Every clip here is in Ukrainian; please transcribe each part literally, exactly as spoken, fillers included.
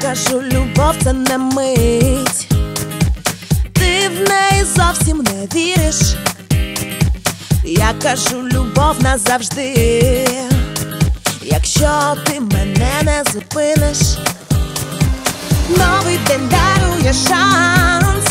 кажу, любов це не мить, ти в неї зовсім не віриш. Я кажу, любов назавжди, якщо ти мене не зупиниш. Новий день дарує шанс,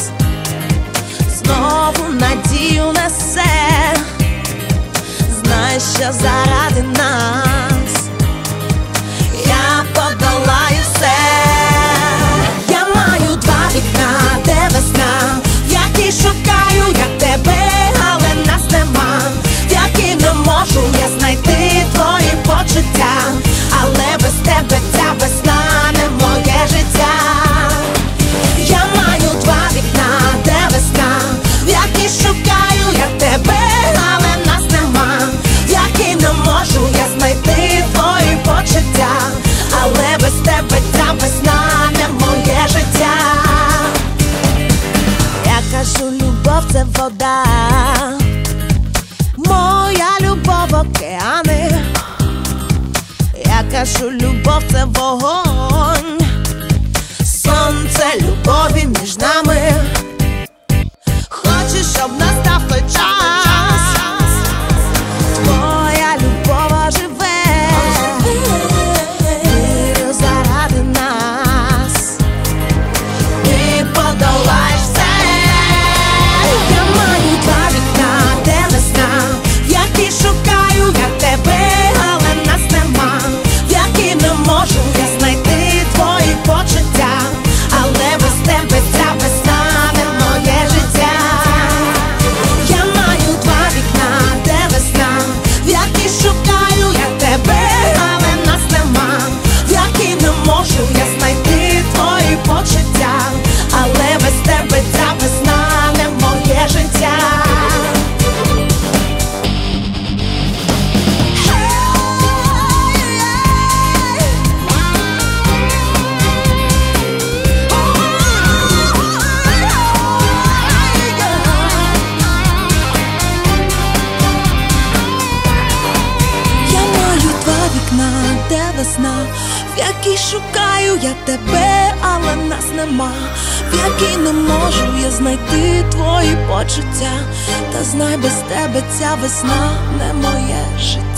знову надію несе. Знай, що заради нас я подолаю все. Я маю два вікна, де весна, в якій шукаю я тебе, але нас нема. В якій не можу я знайти твої почуття, але без тебе ця весна не моє життя. Я маю два вікна, де весна, в якій шукаю я тебе, але нас нема. В якій не можу я знайти твої почуття, але без тебе ця весна не моє життя. Я кажу, любов це вода, моя любов океани. Я кажу, любов це вогонь, сонце любові між нами. Хочу, щоб настав той час, твоя любов оживе, вірю заради нас, ти подолаєш все. Я маю два вікна, де весна, в якій шукаю я тебе, але нас нема. В якій не можу я знайти твої почуття, але без тебе ця весна не моє життя. Я маю два вікна, де весна, в якій шукаю я тебе, але нас нема. В якій не можу я знайти твої почуття, але без тебе ця весна не моє життя. Де весна, в якій шукаю я тебе, але нас нема. В якій не можу я знайти твої почуття, та знай, без тебе ця весна не моє життя.